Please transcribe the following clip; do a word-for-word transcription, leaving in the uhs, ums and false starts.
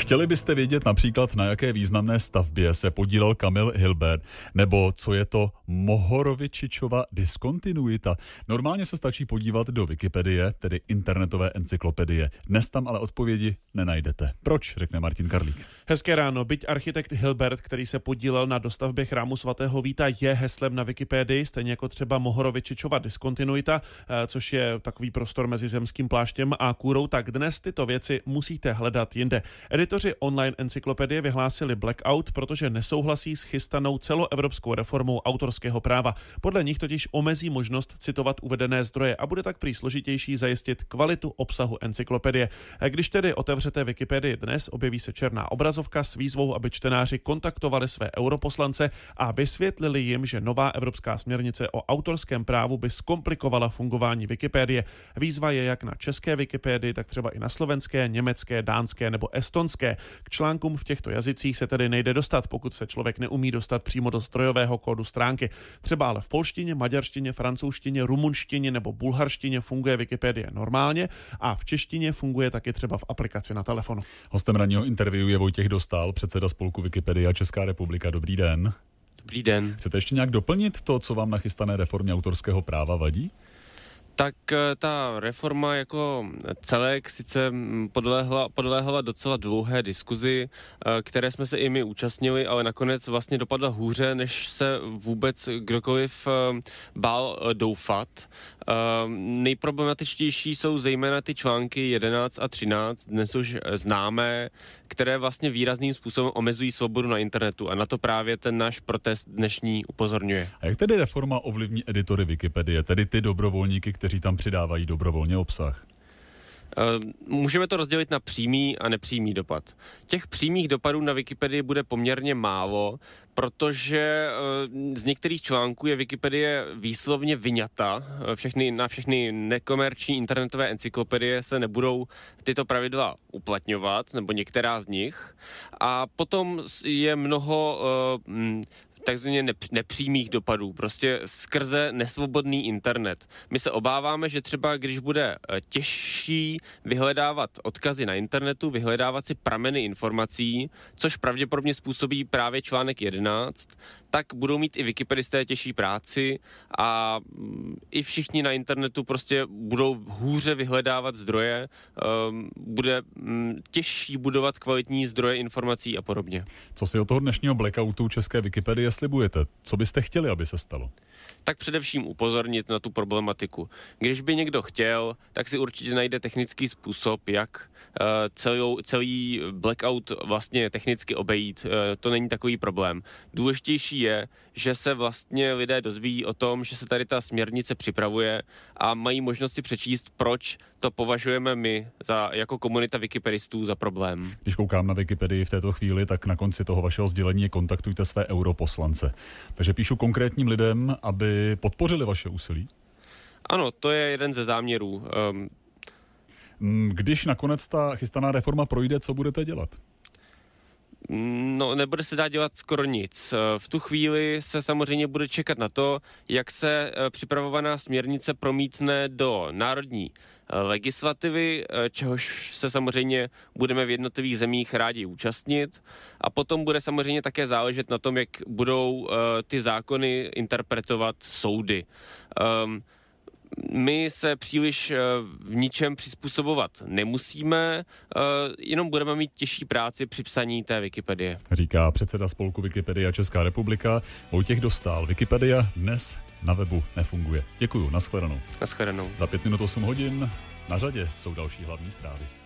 Chtěli byste vědět například, na jaké významné stavbě se podílel Kamil Hilbert, nebo co je to Mohorovičičova diskontinuita? Normálně se stačí podívat do Wikipedie, tedy internetové encyklopedie. Dnes tam ale odpovědi nenajdete. Proč, řekne Martin Karlík. Hezké ráno. Byť architekt Hilbert, který se podílel na dostavbě chrámu svatého Víta, je heslem na Wikipedii, stejně jako třeba Mohorovičičova diskontinuita, což je takový prostor mezi zemským pláštěm a kůrou, tak dnes tyto věci musíte hledat jinde. Editoři online encyklopedie vyhlásili blackout, protože nesouhlasí s chystanou celoevropskou reformou autorského práva. Podle nich totiž omezí možnost citovat uvedené zdroje a bude tak prý složitější zajistit kvalitu obsahu encyklopedie. Když tedy otevřete Wikipedii dnes, objeví se černá obrazovka s výzvou, aby čtenáři kontaktovali své europoslance a vysvětlili jim, že nová evropská směrnice o autorském právu by zkomplikovala fungování Wikipedie. Výzva je jak na české Wikipedii, tak třeba i na slovenské, německé, dánské nebo estonské. K článkům v těchto jazycích se tedy nejde dostat, pokud se člověk neumí dostat přímo do zdrojového kódu stránky. Třeba ale v polštině, maďarštině, francouzštině, rumunštině nebo bulharštině funguje Wikipedie normálně a v češtině funguje taky třeba v aplikaci na telefonu. Hostem ranního interview je Vojtěch Dostál, předseda spolku Wikipedia Česká republika. Dobrý den. Dobrý den. Chcete ještě nějak doplnit to, co vám na chystané reformě autorského práva vadí? Tak ta reforma jako celek sice podléhla, podléhala docela dlouhé diskuzi, které jsme se i my účastnili, ale nakonec vlastně dopadla hůře, než se vůbec kdokoliv bál doufat. Nejproblematičtější jsou zejména ty články jedenáct a třináct, dnes už známé, které vlastně výrazným způsobem omezují svobodu na internetu a na to právě ten náš protest dnešní upozorňuje. A jak tedy reforma ovlivní editory Wikipedie, tedy ty dobrovolníky, kteří tam přidávají dobrovolně obsah? Můžeme to rozdělit na přímý a nepřímý dopad. Těch přímých dopadů na Wikipedii bude poměrně málo, protože z některých článků je Wikipedie výslovně vyňata. Všechny, na všechny nekomerční internetové encyklopedie se nebudou tyto pravidla uplatňovat, nebo některá z nich. A potom je mnoho takzvaně nepřímých dopadů, prostě skrze nesvobodný internet. My se obáváme, že třeba když bude těžší vyhledávat odkazy na internetu, vyhledávat si prameny informací, což pravděpodobně způsobí právě článek jedenáct, tak budou mít i wikipedisté těžší práci a i všichni na internetu prostě budou hůře vyhledávat zdroje, bude těžší budovat kvalitní zdroje informací a podobně. Co si od toho dnešního blackoutu české Wikipedie slibujete? Co byste chtěli, aby se stalo? Tak především upozornit na tu problematiku. Když by někdo chtěl, tak si určitě najde technický způsob, jak uh, celou, celý blackout vlastně technicky obejít. Uh, to není takový problém. Důležitější je, že se vlastně lidé dozví o tom, že se tady ta směrnice připravuje a mají možnost si přečíst, proč to považujeme my za, jako komunita wikipedistů za problém. Když koukám na Wikipedii v této chvíli, tak na konci toho vašeho sdělení kontaktujte své europoslance. Takže píšu konkrétním lidem, aby podpořili vaše úsilí? Ano, to je jeden ze záměrů. Um, Když nakonec ta chystaná reforma projde, co budete dělat? No, nebude se dát dělat skoro nic. V tu chvíli se samozřejmě bude čekat na to, jak se připravovaná směrnice promítne do národní legislativy, čehož se samozřejmě budeme v jednotlivých zemích rádi účastnit. A potom bude samozřejmě také záležet na tom, jak budou ty zákony interpretovat soudy. Um, My se příliš v ničem přizpůsobovat nemusíme, jenom budeme mít těžší práci při psaní té Wikipedie. Říká předseda spolku Wikipedia Česká republika Vojtěch Dostál. Wikipedia dnes na webu nefunguje. Děkuju, nashledanou. Nashledanou. Za pět minut osm hodin na řadě jsou další hlavní zprávy.